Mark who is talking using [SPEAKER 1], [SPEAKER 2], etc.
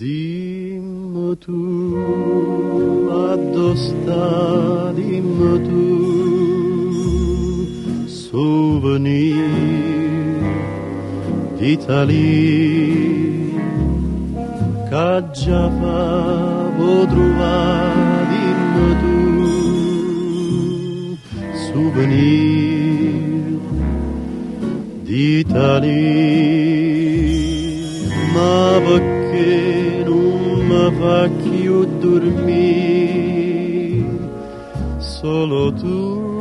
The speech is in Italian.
[SPEAKER 1] Dimmi tu, addosta, dimmi tu, souvenir d'Italie, che già favo trovare, dimmi tu, souvenir d'Italie, ma perché non mi fa più dormire, solo tu